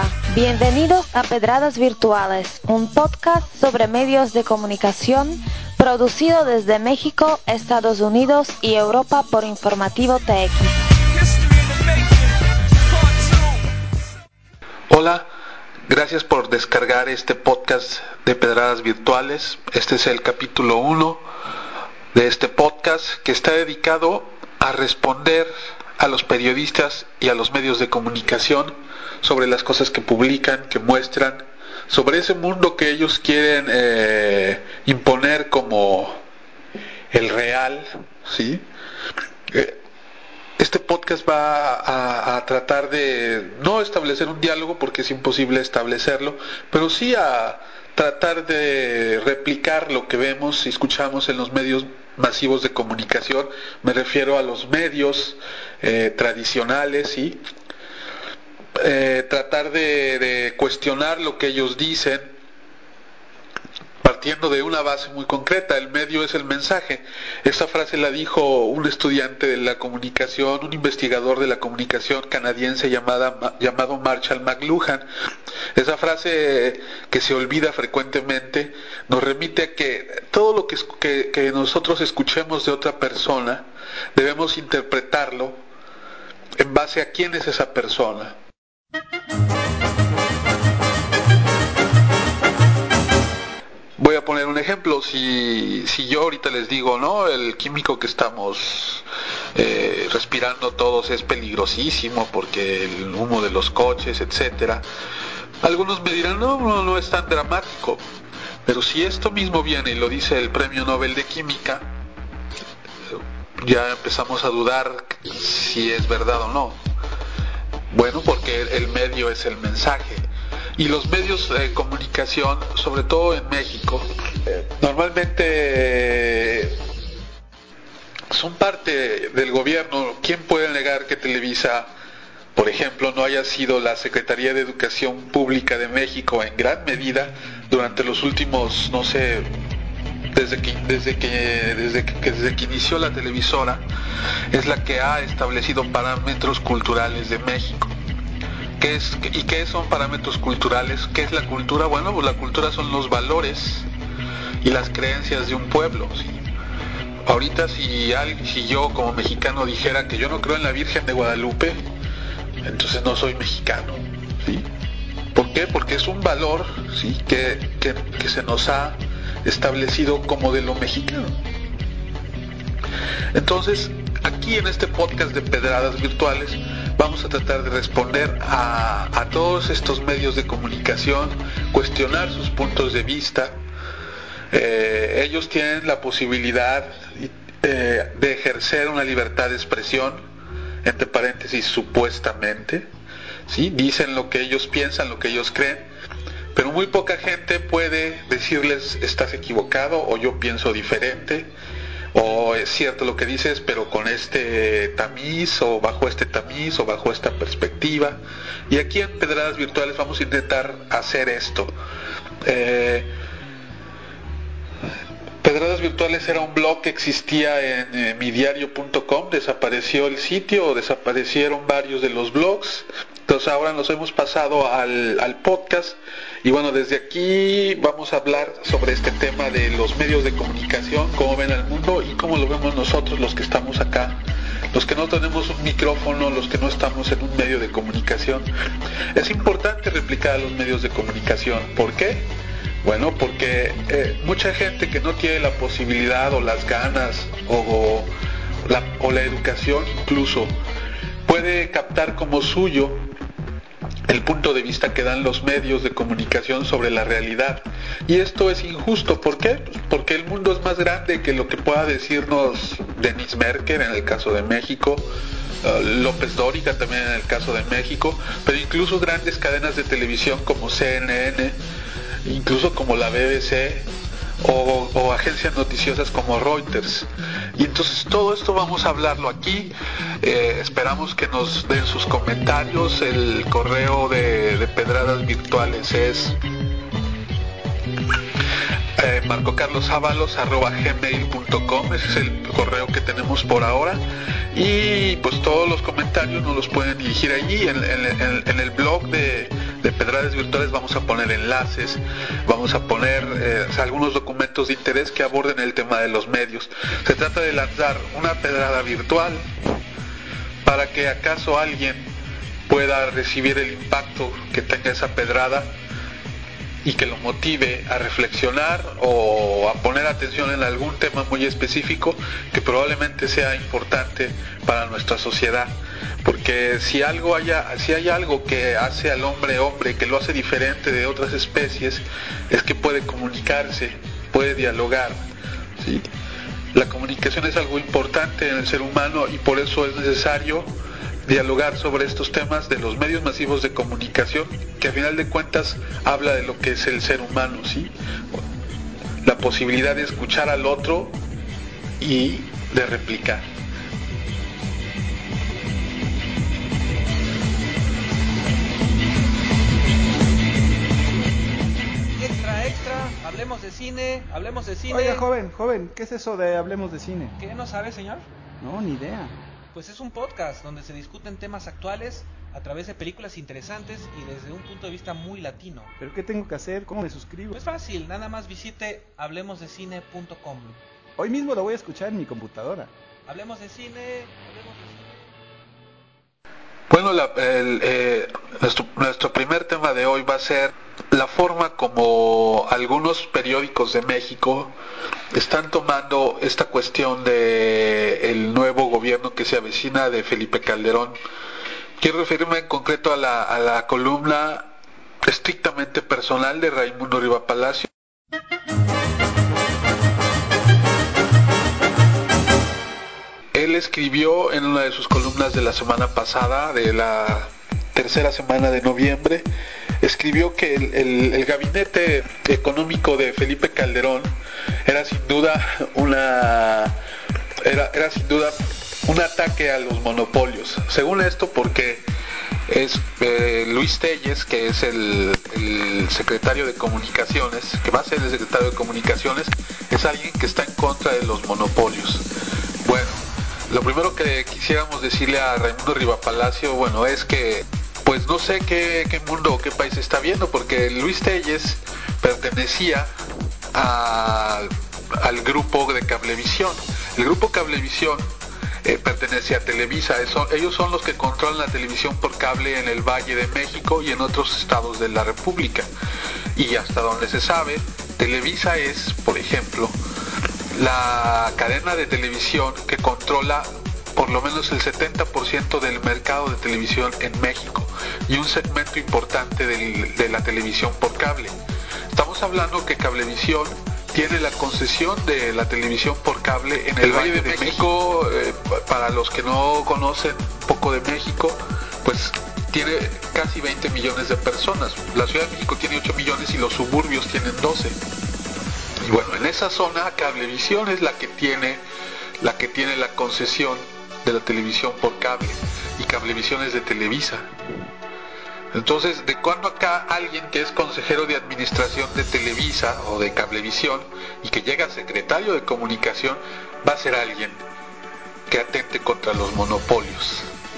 Hola, bienvenidos a Pedradas Virtuales, un podcast sobre medios de comunicación producido desde México, Estados Unidos y Europa por Informativo TX. Hola, gracias por descargar este podcast de Pedradas Virtuales. Este es el capítulo 1 de este podcast que está dedicado a responder a los periodistas y a los medios de comunicación sobre las cosas que publican, que muestran, sobre ese mundo que ellos quieren imponer como el real, ¿sí? Este podcast va a tratar de no establecer un diálogo porque es imposible establecerlo, pero sí a tratar de replicar lo que vemos y escuchamos en los medios masivos de comunicación. Me refiero a los medios tradicionales, ¿sí? Tratar de cuestionar lo que ellos dicen, partiendo de una base muy concreta: el medio es el mensaje. Esta frase la dijo un estudiante de la comunicación, un investigador de la comunicación canadiense llamado Marshall McLuhan. Esa frase, que se olvida frecuentemente, nos remite a que todo lo que nosotros escuchemos de otra persona debemos interpretarlo en base a quién es esa persona. Voy a poner un ejemplo. Si yo ahorita les digo, no, el químico que estamos respirando todos es peligrosísimo porque el humo de los coches, etcétera, algunos me dirán, no es tan dramático. Pero si esto mismo viene y lo dice el Premio Nobel de Química, ya empezamos a dudar si es verdad o no. Bueno, porque el medio es el mensaje. Y los medios de comunicación, sobre todo en México, normalmente son parte del gobierno. ¿Quién puede negar que Televisa, por ejemplo, no haya sido la Secretaría de Educación Pública de México en gran medida durante los últimos, no sé, desde que inició la televisora, es la que ha establecido parámetros culturales de México? ¿Qué son parámetros culturales? ¿Qué es la cultura? Bueno, pues la cultura son los valores y las creencias de un pueblo, ¿sí? Ahorita si yo como mexicano dijera que yo no creo en la Virgen de Guadalupe, entonces no soy mexicano, ¿sí? ¿Por qué? Porque es un valor, ¿sí?, que se nos ha establecido como de lo mexicano. Entonces, aquí en este podcast de Pedradas Virtuales vamos a tratar de responder a todos estos medios de comunicación, cuestionar sus puntos de vista. Ellos tienen la posibilidad de ejercer una libertad de expresión, entre paréntesis, supuestamente, ¿sí? Dicen lo que ellos piensan, lo que ellos creen, pero muy poca gente puede decirles estás equivocado, o yo pienso diferente, o es cierto lo que dices, pero con este tamiz, o bajo este tamiz, o bajo esta perspectiva. Y aquí en Pedradas Virtuales vamos a intentar hacer esto. Pedradas Virtuales era un blog que existía en midiario.com, desapareció el sitio, o desaparecieron varios de los blogs. Entonces ahora nos hemos pasado al podcast, y bueno, desde aquí vamos a hablar sobre este tema de los medios de comunicación, cómo ven al mundo y cómo lo vemos nosotros, los que estamos acá, los que no tenemos un micrófono, los que no estamos en un medio de comunicación. Es importante replicar a los medios de comunicación. ¿Por qué? Bueno, porque mucha gente que no tiene la posibilidad o las ganas o la educación incluso, puede captar como suyo el punto de vista que dan los medios de comunicación sobre la realidad. Y esto es injusto. ¿Por qué? Pues porque el mundo es más grande que lo que pueda decirnos Denis Merker en el caso de México, López Dóriga también en el caso de México, pero incluso grandes cadenas de televisión como CNN, incluso como la BBC, o agencias noticiosas como Reuters. Y entonces todo esto vamos a hablarlo aquí. Esperamos que nos den sus comentarios. El correo de Pedradas Virtuales es marcocarlosavalos@gmail.com. Ese es el correo que tenemos por ahora, y pues todos los comentarios nos los pueden dirigir allí en el blog de pedradas virtuales vamos a poner enlaces, vamos a poner algunos documentos de interés que aborden el tema de los medios. Se trata de lanzar una pedrada virtual para que acaso alguien pueda recibir el impacto que tenga esa pedrada y que lo motive a reflexionar o a poner atención en algún tema muy específico que probablemente sea importante para nuestra sociedad. Porque si hay algo que hace al hombre, que lo hace diferente de otras especies, es que puede comunicarse, puede dialogar, ¿sí? La comunicación es algo importante en el ser humano y por eso es necesario dialogar sobre estos temas de los medios masivos de comunicación, que a final de cuentas habla de lo que es el ser humano, ¿sí? La posibilidad de escuchar al otro y de replicar. Extra, hablemos de cine. Oiga, joven, ¿qué es eso de hablemos de cine? ¿Qué no sabe, señor? No, ni idea. Pues es un podcast donde se discuten temas actuales a través de películas interesantes y desde un punto de vista muy latino. ¿Pero qué tengo que hacer? ¿Cómo me suscribo? Pues fácil, nada más visite hablemosdecine.com. Hoy mismo lo voy a escuchar en mi computadora. Hablemos de cine. Bueno, nuestro primer tema de hoy va a ser la forma como algunos periódicos de México están tomando esta cuestión de el nuevo gobierno que se avecina de Felipe Calderón. Quiero referirme en concreto a la columna estrictamente personal de Raimundo Riva Palacio. Él escribió en una de sus columnas de la semana pasada, de la tercera semana de noviembre, escribió que el gabinete económico de Felipe Calderón era sin duda un ataque a los monopolios. Según esto, porque es Luis Telles, que es el secretario de Comunicaciones, que va a ser el secretario de Comunicaciones, es alguien que está en contra de los monopolios. Bueno, lo primero que quisiéramos decirle a Raimundo Riva Palacio, bueno, es que pues no sé qué mundo o qué país está viendo, porque Luis Telles pertenecía al grupo de Cablevisión. El grupo Cablevisión pertenece a Televisa. Ellos son los que controlan la televisión por cable en el Valle de México y en otros estados de la República. Y hasta donde se sabe, Televisa es, por ejemplo, la cadena de televisión que controla por lo menos el 70% del mercado de televisión en México y un segmento importante de la televisión por cable. Estamos hablando que Cablevisión tiene la concesión de la televisión por cable en el Valle de México. Para los que no conocen un poco de México, pues tiene casi 20 millones de personas. La Ciudad de México tiene 8 millones y los suburbios tienen 12. Y bueno, en esa zona Cablevisión es la que tiene la concesión de la televisión por cable, y Cablevisión es de Televisa. Entonces, ¿de cuándo acá alguien que es consejero de administración de Televisa o de Cablevisión y que llega a secretario de Comunicación va a ser alguien que atente contra los monopolios?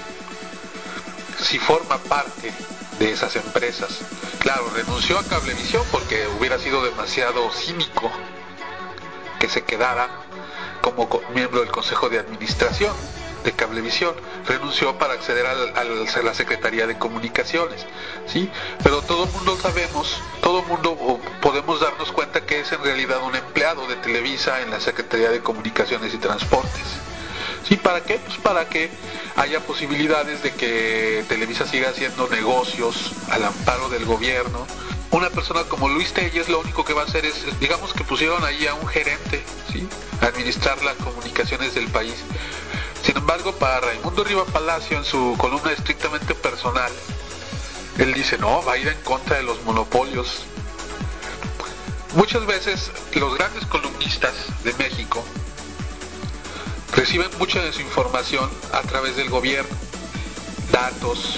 Si forma parte de esas empresas. Claro, renunció a Cablevisión porque hubiera sido demasiado cínico que se quedara como miembro del Consejo de Administración de Cablevisión. Renunció para acceder a la Secretaría de Comunicaciones, ¿sí? Pero todo el mundo podemos darnos cuenta que es en realidad un empleado de Televisa en la Secretaría de Comunicaciones y Transportes. ¿Sí? ¿Para qué? Pues para que haya posibilidades de que Televisa siga haciendo negocios al amparo del gobierno. Una persona como Luis Telles lo único que va a hacer es, digamos que pusieron ahí a un gerente, ¿sí?, a administrar las comunicaciones del país. Sin embargo, para Raimundo Riva Palacio, en su columna estrictamente personal, él dice, no, va a ir en contra de los monopolios. Muchas veces los grandes columnistas de México reciben mucha de su información a través del gobierno, datos,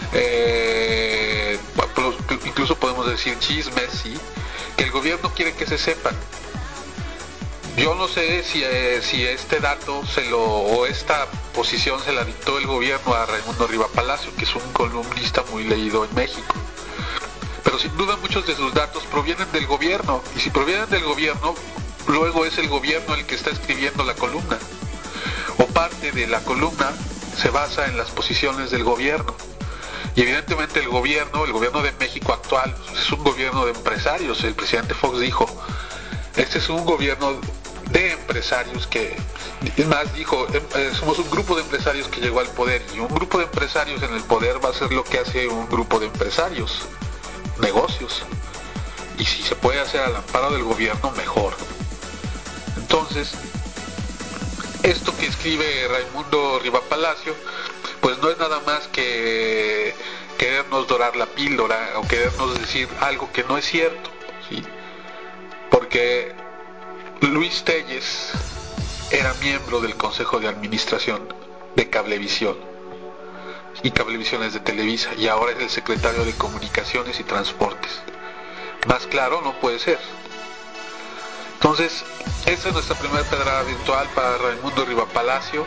incluso podemos decir chismes, ¿sí?, que el gobierno quiere que se sepan. Yo no sé si este dato o esta posición se la dictó el gobierno a Raimundo Riva Palacio, que es un columnista muy leído en México. pero sin duda muchos de sus datos provienen del gobierno, y si provienen del gobierno, luego es el gobierno el que está escribiendo la columna, o parte de la columna se basa en las posiciones del gobierno. Y evidentemente el gobierno de México actual es un gobierno de empresarios. El presidente Fox dijo, este es un gobierno de empresarios que, es más, dijo, somos un grupo de empresarios que llegó al poder, y un grupo de empresarios en el poder va a hacer lo que hace un grupo de empresarios, negocios, y si se puede hacer al amparo del gobierno, mejor. Entonces, esto que escribe Raimundo Riva Palacio, pues no es nada más que querernos dorar la píldora o querernos decir algo que no es cierto, ¿sí? Porque Luis Telles era miembro del Consejo de Administración de Cablevisión, y Cablevisión es de Televisa, y ahora es el secretario de Comunicaciones y Transportes. Más claro no puede ser. Entonces, esta es nuestra primera pedrada virtual para Raimundo Riva Palacio,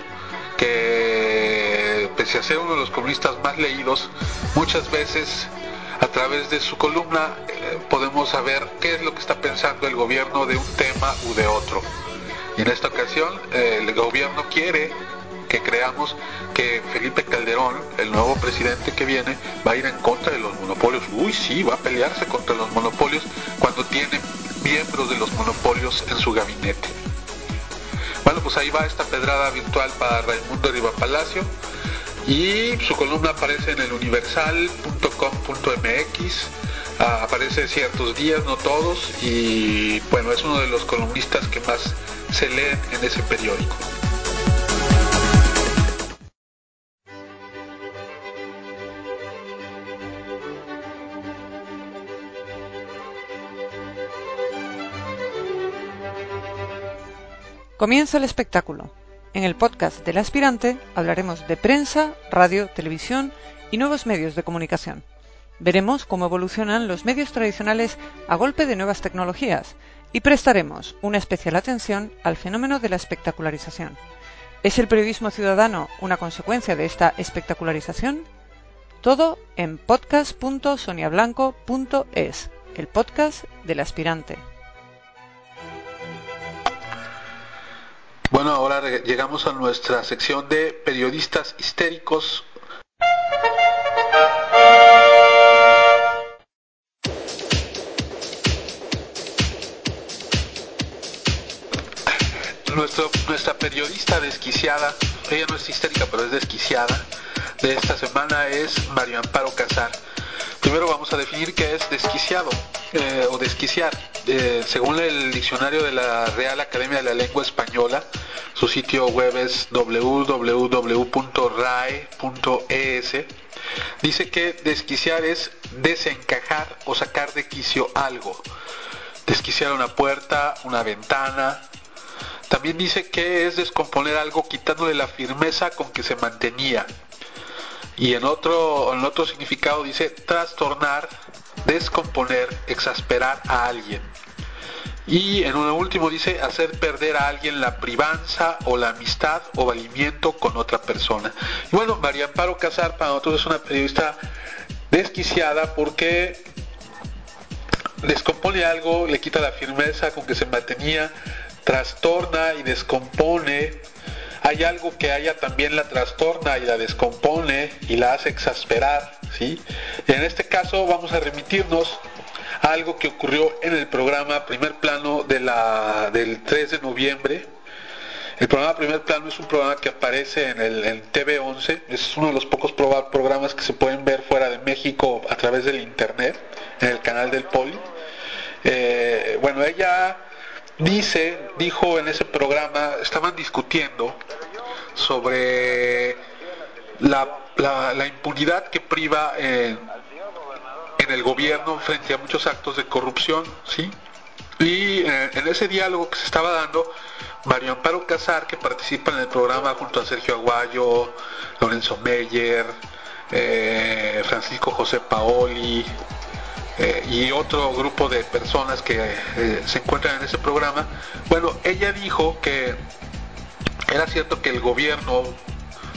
que pese a ser uno de los columnistas más leídos, muchas veces a través de su columna podemos saber qué es lo que está pensando el gobierno de un tema u de otro. Y en esta ocasión el gobierno quiere que creamos que Felipe Calderón, el nuevo presidente que viene, va a ir en contra de los monopolios. Uy, sí, va a pelearse contra los monopolios cuando tiene miembros de los monopolios en su gabinete. Bueno, pues ahí va esta pedrada virtual para Raimundo Riva Palacio, y su columna aparece en el universal.com.mx, aparece ciertos días, no todos, y bueno, es uno de los columnistas que más se leen en ese periódico. Comienza el espectáculo. En el podcast del aspirante hablaremos de prensa, radio, televisión y nuevos medios de comunicación. Veremos cómo evolucionan los medios tradicionales a golpe de nuevas tecnologías y prestaremos una especial atención al fenómeno de la espectacularización. ¿Es el periodismo ciudadano una consecuencia de esta espectacularización? Todo en podcast.soniablanco.es, el podcast del aspirante. Bueno, ahora llegamos a nuestra sección de periodistas histéricos. Nuestra periodista desquiciada, ella no es histérica, pero es desquiciada, de esta semana es María Amparo Casar. Primero vamos a definir qué es desquiciado o desquiciar. Según el diccionario de la Real Academia de la Lengua Española, su sitio web es www.rae.es, dice que desquiciar es desencajar o sacar de quicio algo. Desquiciar una puerta, una ventana. También dice que es descomponer algo quitándole la firmeza con que se mantenía. Y en otro significado dice trastornar, descomponer, exasperar a alguien. Y en un último dice hacer perder a alguien la privanza o la amistad o valimiento con otra persona. Y bueno, María Amparo Casar para nosotros es una periodista desquiciada porque descompone algo, le quita la firmeza con que se mantenía, trastorna y descompone. Hay algo que a ella también la trastorna y la descompone y la hace exasperar, ¿sí? Y en este caso vamos a remitirnos a algo que ocurrió en el programa Primer Plano del 3 de noviembre. El programa Primer Plano es un programa que aparece en TV11, es uno de los pocos programas que se pueden ver fuera de México a través del internet, en el canal del Poli. Bueno, ella dijo en ese programa, estaban discutiendo sobre la impunidad que priva en el gobierno frente a muchos actos de corrupción, ¿sí? Y en ese diálogo que se estaba dando, María Amparo Casar, que participa en el programa junto a Sergio Aguayo, Lorenzo Meyer, Francisco José Paoli, y otro grupo de personas que se encuentran en ese programa, bueno, ella dijo que era cierto que el gobierno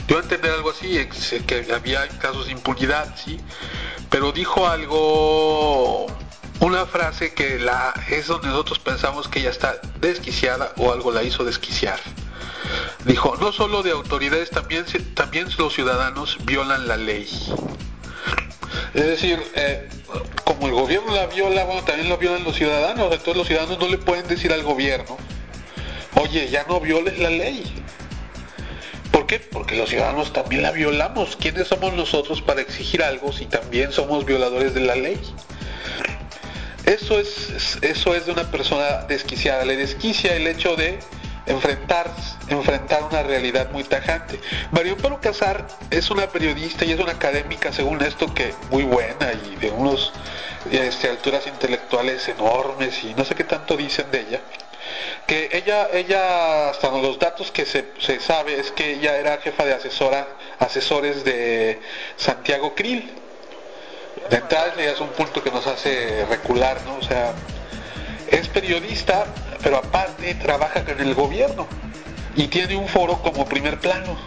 dio a entender algo así, que había casos de impunidad, ¿sí? Pero dijo algo, una frase que es donde nosotros pensamos que ella está desquiciada o algo la hizo desquiciar. Dijo, no solo de autoridades, también los ciudadanos violan la ley. Es decir, como el gobierno la viola, bueno, también lo violan los ciudadanos. Entonces los ciudadanos no le pueden decir al gobierno, oye, ya no violes la ley. ¿Por qué? Porque los ciudadanos también la violamos. ¿Quiénes somos nosotros para exigir algo si también somos violadores de la ley? Eso es de una persona desquiciada. Le desquicia el hecho de enfrentar una realidad muy tajante. María Amparo Casar es una periodista y es una académica, según esto, que muy buena y de unos alturas intelectuales enormes y no sé qué tanto dicen de ella. Que ella hasta los datos que se sabe es que ella era jefa de asesores de Santiago Krill. De entrada ya es un punto que nos hace recular, ¿no? O sea, es periodista, pero aparte trabaja con el gobierno y tiene un foro como Primer Plano.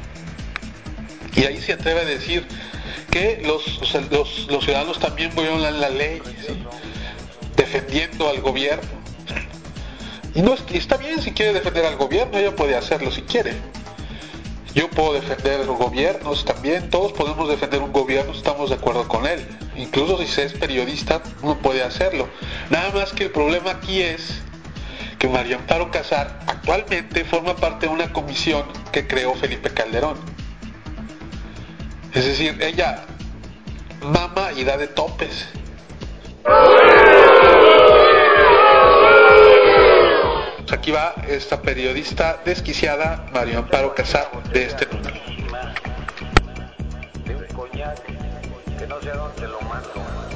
Y ahí se atreve a decir que los ciudadanos también violan la ley, ¿sí? Defendiendo al gobierno. Y no está bien si quiere defender al gobierno, ella puede hacerlo si quiere. Yo puedo defender gobiernos también, todos podemos defender un gobierno, estamos de acuerdo con él. Incluso si se es periodista, uno puede hacerlo. Nada más que el problema aquí es que María Amparo Casar actualmente forma parte de una comisión que creó Felipe Calderón. Es decir, ella mama y da de topes. Aquí va esta periodista desquiciada, María Amparo Casar, de este número. De un coñac que no sé a dónde lo mando.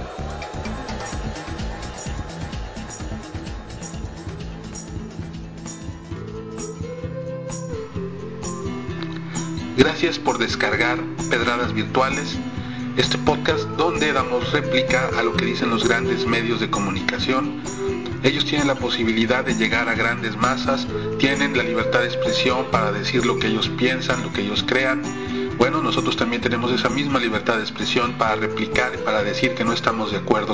Gracias por descargar Pedradas Virtuales, este podcast donde damos réplica a lo que dicen los grandes medios de comunicación. Ellos tienen la posibilidad de llegar a grandes masas, tienen la libertad de expresión para decir lo que ellos piensan, lo que ellos crean. Bueno, nosotros también tenemos esa misma libertad de expresión para replicar y para decir que no estamos de acuerdo.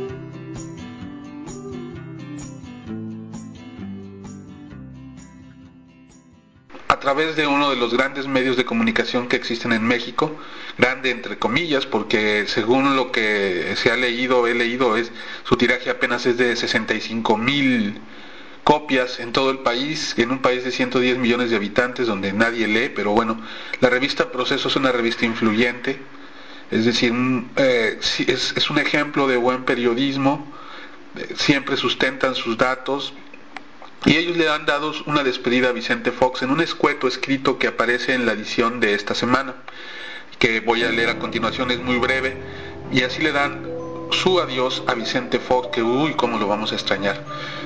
A través de uno de los grandes medios de comunicación que existen en México, grande entre comillas, porque según lo que he leído, su tiraje apenas es de 65,000 copias en todo el país, en un país de 110 millones de habitantes donde nadie lee, pero bueno, la revista Proceso es una revista influyente, es decir, es un ejemplo de buen periodismo, siempre sustentan sus datos. Y ellos le han dado una despedida a Vicente Fox en un escueto escrito que aparece en la edición de esta semana, que voy a leer a continuación, es muy breve, y así le dan su adiós a Vicente Fox, que uy, cómo lo vamos a extrañar.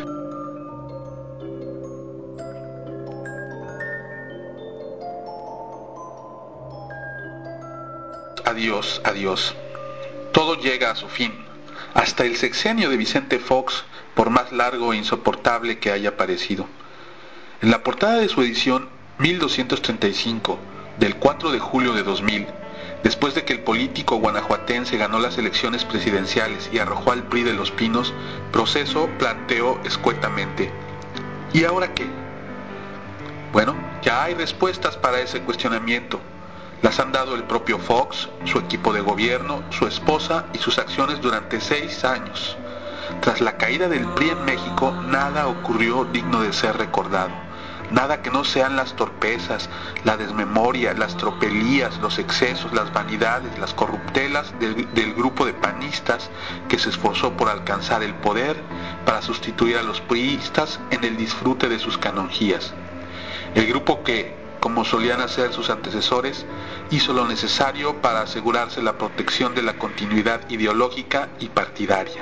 Adiós, adiós. Todo llega a su fin. Hasta el sexenio de Vicente Fox, por más largo e insoportable que haya parecido. En la portada de su edición 1235, del 4 de julio de 2000, después de que el político guanajuatense ganó las elecciones presidenciales y arrojó al PRI de Los Pinos, Proceso planteó escuetamente: ¿y ahora qué? Bueno, ya hay respuestas para ese cuestionamiento. Las han dado el propio Fox, su equipo de gobierno, su esposa y sus acciones durante 6 años. Tras la caída del PRI en México, nada ocurrió digno de ser recordado. Nada que no sean las torpezas, la desmemoria, las tropelías, los excesos, las vanidades, las corruptelas del grupo de panistas que se esforzó por alcanzar el poder para sustituir a los priistas en el disfrute de sus canonjías. El grupo que, como solían hacer sus antecesores, hizo lo necesario para asegurarse la protección de la continuidad ideológica y partidaria.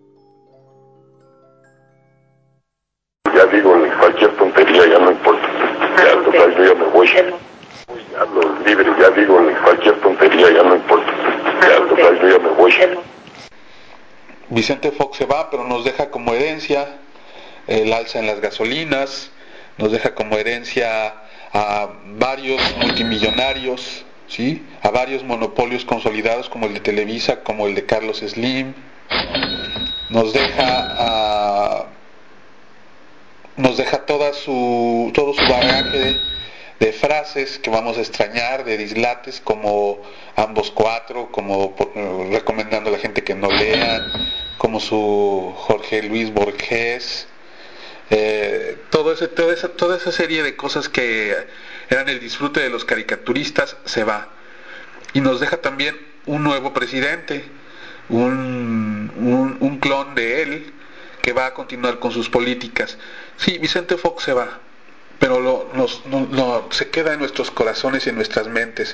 Ya digo, cualquier tontería ya no importa. yo ya me voy. Ya lo libre, ya digo cualquier tontería, ya no importa. Ya, total, yo ya me voy. Vicente Fox se va, pero nos deja como herencia el alza en las gasolinas, nos deja como herencia a varios multimillonarios, ¿sí? A varios monopolios consolidados como el de Televisa, como el de Carlos Slim. Nos deja todo su bagaje de frases que vamos a extrañar, de dislates como ambos cuatro, como recomendando a la gente que no lean, como su Jorge Luis Borges, toda esa serie de cosas que eran el disfrute de los caricaturistas se va y nos deja también un nuevo presidente, un clon de él que va a continuar con sus políticas. Sí, Vicente Fox se va, pero se queda en nuestros corazones y en nuestras mentes.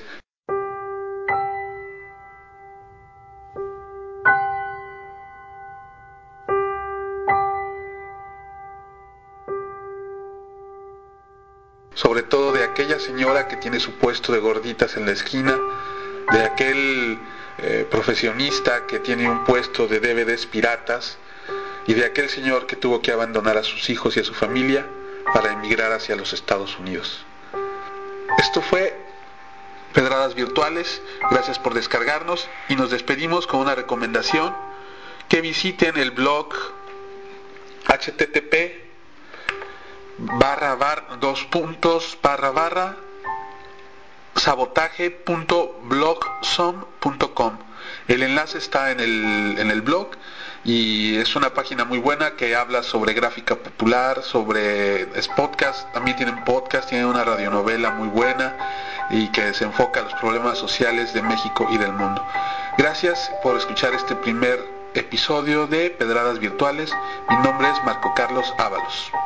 Sobre todo de aquella señora que tiene su puesto de gorditas en la esquina, de aquel profesionista que tiene un puesto de DVDs piratas, y de aquel señor que tuvo que abandonar a sus hijos y a su familia para emigrar hacia los Estados Unidos. Esto fue Pedradas Virtuales, gracias por descargarnos y nos despedimos con una recomendación: que visiten el blog http://sabotaje.blogsom.com. El enlace está en el blog y es una página muy buena que habla sobre gráfica popular, sobre podcast, también tienen podcast, tienen una radionovela muy buena y que se enfoca a los problemas sociales de México y del mundo. Gracias por escuchar este primer episodio de Pedradas Virtuales. Mi nombre es Marco Carlos Ábalos.